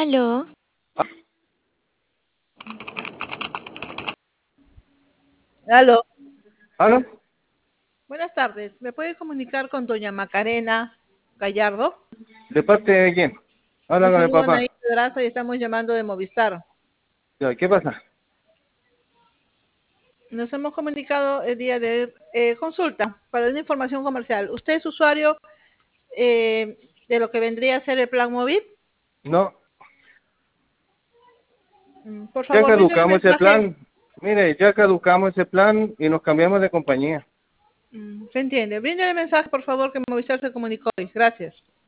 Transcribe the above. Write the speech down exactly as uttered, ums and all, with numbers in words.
Aló. Aló. ¿Aló? Buenas tardes. ¿Me puede comunicar con doña Macarena Gallardo? ¿De parte de quién? Habla Le con el saludo papá. Anaí Pedraza y estamos llamando de Movistar. Ya, ¿qué pasa? Nos hemos comunicado el día de eh, consulta para una información comercial. ¿Usted es usuario eh, de lo que vendría a ser el plan móvil? No, Mm, Por ya favor, bríndeme el caducamos ese mensaje. plan. Mire, ya caducamos ese plan y nos cambiamos de compañía. Mm, ¿Se entiende? Bríndeme el mensaje, por favor, que Movistar se comunicó hoy. Gracias.